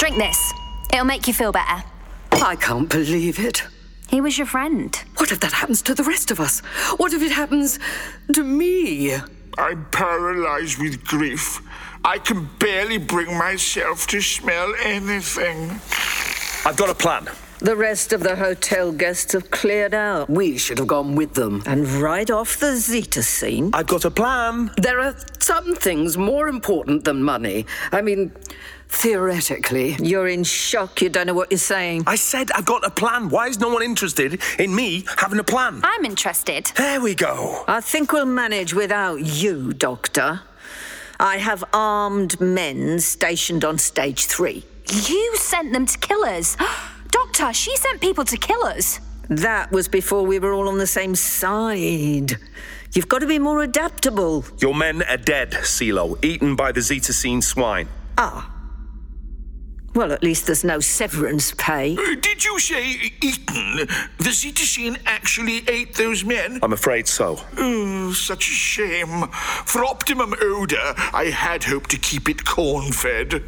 Drink this. It'll make you feel better. I can't believe it. He was your friend. What if that happens to the rest of us? What if it happens to me? I'm paralyzed with grief. I can barely bring myself to smell anything. I've got a plan. The rest of the hotel guests have cleared out. We should have gone with them. And right off the Zeta scene. I've got a plan. There are some things more important than money. I mean, theoretically. You're in shock. You don't know what you're saying. I said I've got a plan. Why is no one interested in me having a plan? I'm interested. There we go. I think we'll manage without you, Doctor. I have armed men stationed on stage 3. You sent them to kill us. Doctor, she sent people to kill us. That was before we were all on the same side. You've got to be more adaptable. Your men are dead, CeeLo, eaten by the Zeta Scene swine. Ah. Well, at least there's no severance pay. Did you say eaten? The Zeta Scene actually ate those men? I'm afraid so. Oh, such a shame. For optimum odor, I had hoped to keep it corn-fed.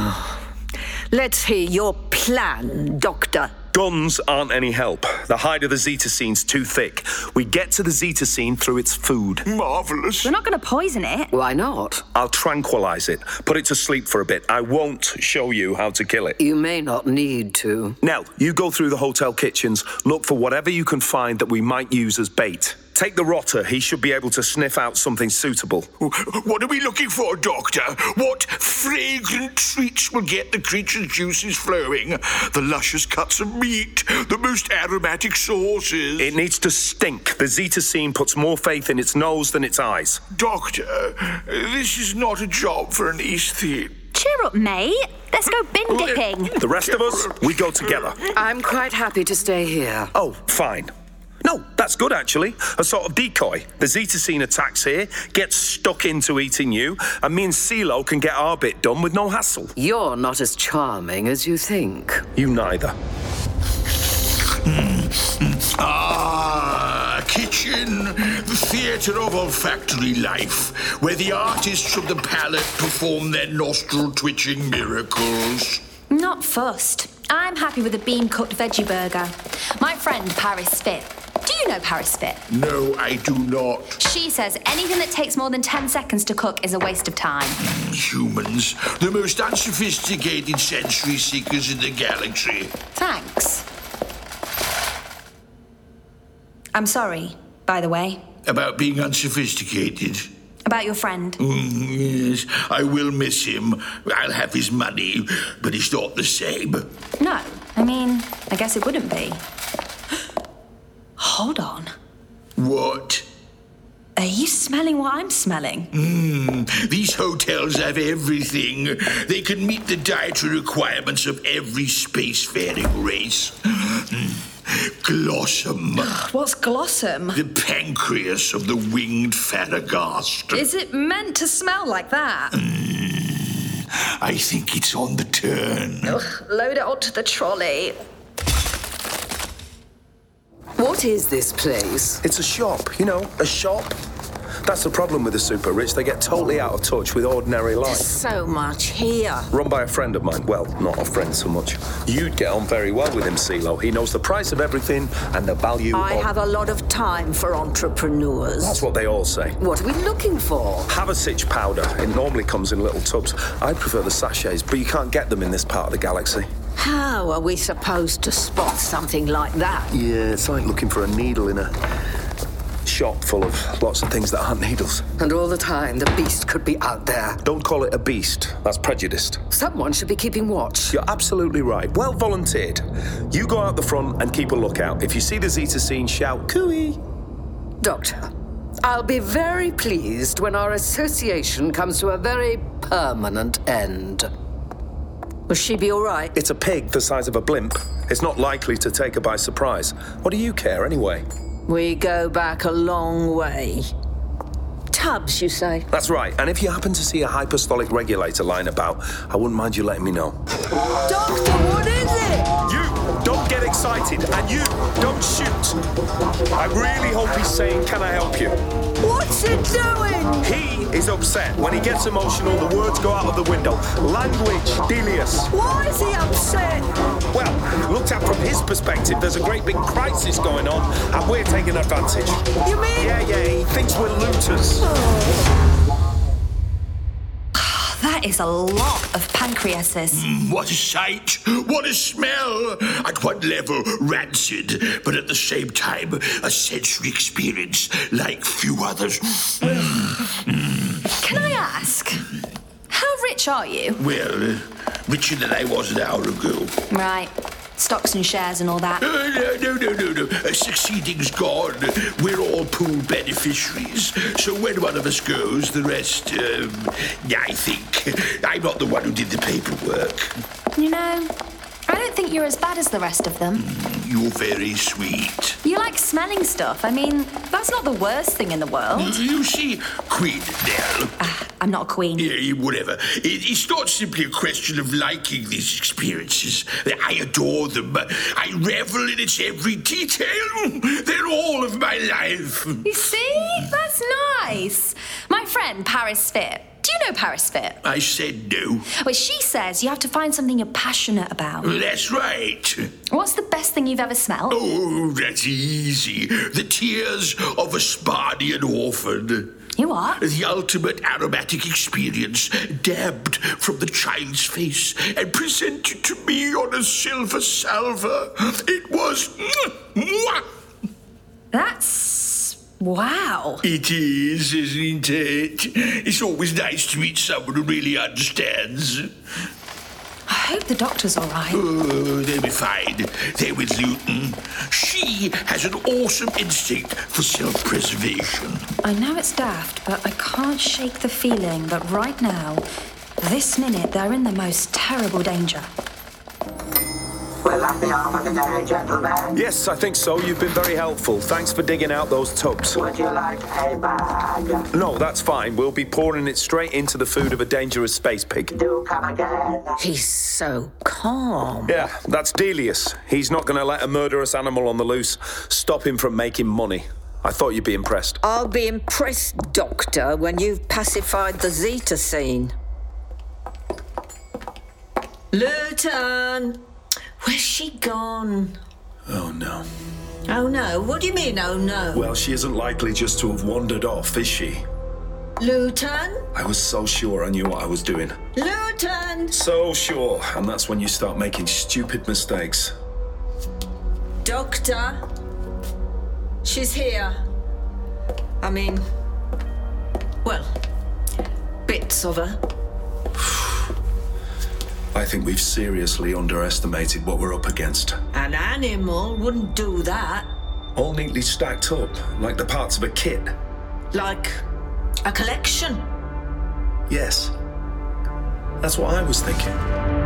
Let's hear your plan, Doctor. Guns aren't any help. The hide of the Zeta Scene's too thick. We get to the Zeta Scene through its food. Marvelous. We're not going to poison it. Why not? I'll tranquilize it, put it to sleep for a bit. I won't show you how to kill it. You may not need to. Now, you go through the hotel kitchens, look for whatever you can find that we might use as bait. Take the rotter. He should be able to sniff out something suitable. What are we looking for, Doctor? What fragrant treats will get the creature's juices flowing? The luscious cuts of meat, the most aromatic sauces. It needs to stink. The Zeta Scene puts more faith in its nose than its eyes. Doctor, this is not a job for an aesthete. Cheer up, mate. Let's go bin dipping. The rest of us, we go together. I'm quite happy to stay here. Oh, fine. No, that's good, actually. A sort of decoy. The Zeta Scene attacks here, gets stuck into eating you, and me and CeeLo can get our bit done with no hassle. You're not as charming as you think. You neither. Kitchen, the theatre of olfactory life, where the artists of the palate perform their nostril-twitching miracles. Not fussed. I'm happy with a bean-cooked veggie burger. My friend, Paris Fit. Do you know Paris Fit? No, I do not. She says anything that takes more than 10 seconds to cook is a waste of time. Humans, the most unsophisticated sensory seekers in the galaxy. Thanks. I'm sorry, by the way. About being unsophisticated. About your friend. Yes, I will miss him. I'll have his money, but it's not the same. No, I mean, I guess it wouldn't be. Hold on. What? Are you smelling what I'm smelling? These hotels have everything. They can meet the dietary requirements of every spacefaring race. Glossum. What's Glossum? The pancreas of the winged Farraghast. Is it meant to smell like that? I think it's on the turn. Ugh, load it onto the trolley. What is this place? It's a shop, you know, a shop. That's the problem with the super rich. They get totally out of touch with ordinary life. So much here. Run by a friend of mine. Well, not a friend so much. You'd get on very well with him, CeeLo. He knows the price of everything and the value I of... have a lot of time for entrepreneurs. That's what they all say. What are we looking for? Havasich powder. It normally comes in little tubs. I prefer the sachets, but you can't get them in this part of the galaxy. How are we supposed to spot something like that? Yeah, it's like looking for a needle in a shop full of lots of things that aren't needles. And all the time, the beast could be out there. Don't call it a beast. That's prejudiced. Someone should be keeping watch. You're absolutely right. Well volunteered. You go out the front and keep a lookout. If you see the Zeta Scene, shout, "Cooey!" Doctor, I'll be very pleased when our association comes to a very permanent end. Will she be all right? It's a pig the size of a blimp. It's not likely to take her by surprise. What do you care, anyway? We go back a long way. Tubbs, you say? That's right. And if you happen to see a hyperstolic regulator lying about, I wouldn't mind you letting me know. Doctor, what is it? You! Don't get excited, and you, don't shoot. I really hope he's saying, can I help you? What's it doing? He is upset. When he gets emotional, the words go out of the window. Language, Delius. Why is he upset? Well, looked at from his perspective, there's a great big crisis going on, and we're taking advantage. You mean? Yeah, he thinks we're looters. That is a lot of pancreases. What a sight! What a smell! At one level, rancid, but at the same time, a sensory experience like few others. Can I ask, how rich are you? Well, richer than I was an hour ago. Right. Stocks and shares and all that. No. Succeeding's gone. We're all pool beneficiaries. So when one of us goes, the rest, I think. I'm not the one who did the paperwork. You know, I don't think you're as bad as the rest of them. You're very sweet. You like smelling stuff. I mean, that's not the worst thing in the world. You see, Queen Nell. I'm not a queen. Yeah, whatever. It's not simply a question of liking these experiences. I adore them. I revel in its every detail. They're all of my life. You see? That's nice. My friend, Paris Fit. Do you know Paris Fit? I said no. Well, she says you have to find something you're passionate about. That's right. What's the best thing you've ever smelled? Oh, that's easy. The tears of a Spartian orphan. You are? The ultimate aromatic experience, dabbed from the child's face and presented to me on a silver salver. It was... Mwah! That's... wow. It is, isn't it? It's always nice to meet someone who really understands. I hope the doctor's all right. Oh, they'll be fine. They're with Luton. She has an awesome instinct for self-preservation. I know it's daft, but I can't shake the feeling that right now, this minute, they're in the most terrible danger. Will that be all for today, gentlemen? Yes, I think so. You've been very helpful. Thanks for digging out those tubs. Would you like a bag? No, that's fine. We'll be pouring it straight into the food of a dangerous space pig. Do come again. He's so calm. Yeah, that's Delius. He's not going to let a murderous animal on the loose stop him from making money. I thought you'd be impressed. I'll be impressed, Doctor, when you've pacified the Zeta scene. Luton! Where's she gone? Oh, no. Oh, no? What do you mean, oh, no? Well, she isn't likely just to have wandered off, is she? Luton? I was so sure I knew what I was doing. Luton! So sure. And that's when you start making stupid mistakes. Doctor? She's here. I mean, well, bits of her. I think we've seriously underestimated what we're up against. An animal wouldn't do that. All neatly stacked up, like the parts of a kit. Like a collection. Yes. That's what I was thinking.